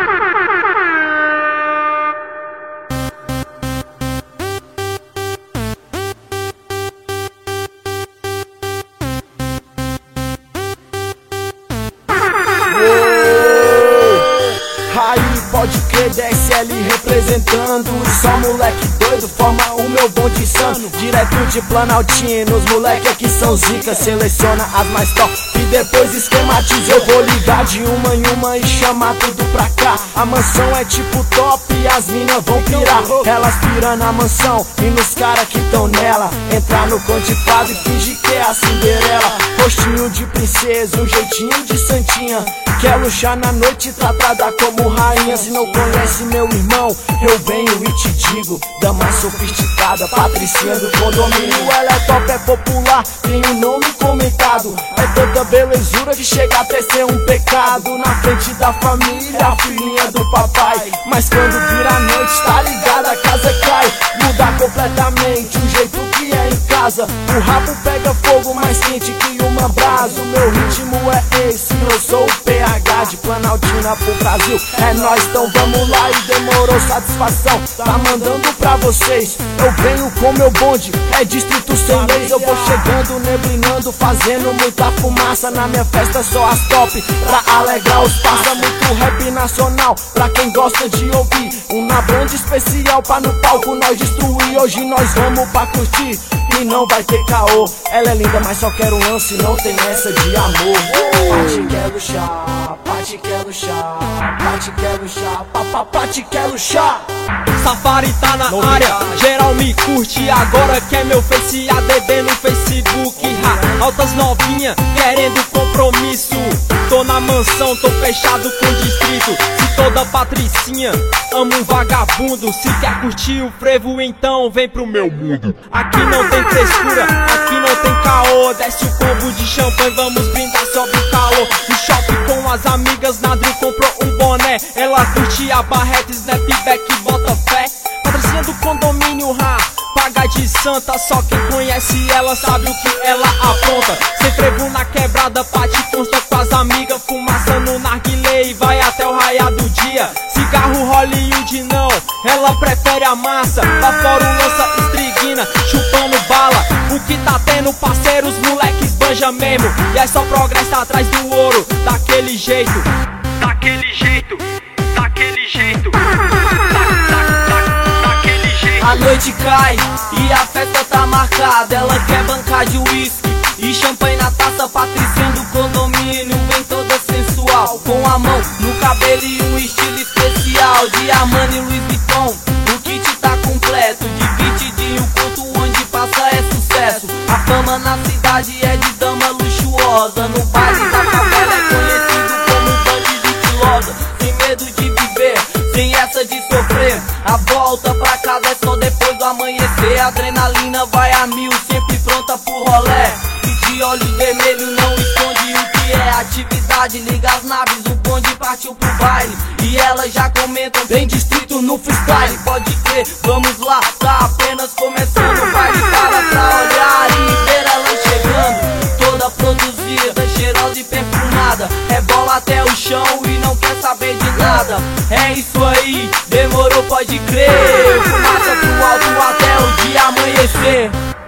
Aí pode crer, DSL representando. E só moleque doido forma o meu bonde insano. Direto de Planaltino, os moleque aqui são zica. Seleciona as mais top e depois esquematiza. Eu vou ligar de uma em uma e chamar tudo pra cá. A mansão é tipo top e as minas vão pirar. Elas piram na mansão e nos cara que tão nela. Entrar no contifado e fingir que é a Cinderela. Rostinho de princesa, um jeitinho de santinha. Quer luxar na noite tratada como rainha. Se não conhece meu irmão, eu venho e te digo. Dama sofisticada, patricinha do condomínio. Ela é top, é popular, tem um nome comentado. É tanta belezura que chega até ser um pecado. Na frente da família, a filhinha do papai. Mas quando vira a noite, tá ligada, a casa cai. Muda completamente o jeito que é em casa. O rabo pega fogo mais quente que uma brasa. O meu ritmo é esse, eu sou o PH de Planaltina pro Brasil. É nóis, então vamos lá e demorou satisfação. Tá mandando pra vocês, eu venho com meu bonde. É distrito sem leis, eu vou chegando, neblinando, fazendo muita fumaça. Na minha festa só as top, pra alegrar os passa. Muito rap nacional, pra quem gosta de ouvir. Uma banda especial pra no palco nós destruir. Hoje nós vamos pra curtir e não vai ter caô. Ela é linda, mas só quero um lance, não tem essa de amor. Pati quer luxar, Pati quer luxar, Pati quer luxar, Pati quer luxar. Safari tá na área, geral me curte. Agora que é meu Face ADB no Facebook. Altas novinha querendo compromisso. Tô na mansão, tô fechado com o distrito. Se toda patricinha ama um vagabundo. Se quer curtir o frevo, então vem pro meu mundo. Aqui não tem frescura, aqui não tem caô. Desce o combo de champanhe, vamos brindar sobre o calor. No shopping com as amigas, Nadru comprou um boné. Ela curte a barreta, snapback e bota fé. Patricinha do condomínio, paga de santa. Só quem conhece ela sabe o que ela apronta. Sem frevo na quebrada, Pati consta com as amigas. Fumaça no narguilé e vai até o raiar do dia. Cigarro Hollywood não, ela prefere a massa. Lá fora o lança estriguina, chupando bala. O que tá tendo parceiros, moleques banja mesmo. E é só progresso atrás do ouro, daquele jeito. Daquele jeito, daquele jeito. A noite cai e a festa tá marcada. Ela quer bancar de uísque e champanhe na taça. Patricinha do condomínio vem toda sensual, com a mão no cabelo e um estilo especial. De Armani e Louis Vuitton, o kit tá completo. De vestidinho, conto onde passa é sucesso. A fama na cidade é de dama luxuosa. No baile da favela é conhecido como bandido estilosa. Sem medo de viver, sem essa de sofrer. A volta pra casa é só depois do amanhecer. A adrenalina vai a mil, sempre pronta pro rolé. E de olhos vermelhos não esconde o que é atividade. Liga as naves, o bonde partiu pro baile. E elas já comentam, bem distrito no freestyle. Pode crer, vamos lá, tá apenas começando. O baile para pra olhar e ver ela chegando. Toda produzida, cheirosa e perfumada. Rebola até o chão e não quer saber de nada. É isso aí, demorou, pode crer. Fumaça pro alto até o dia amanhecer.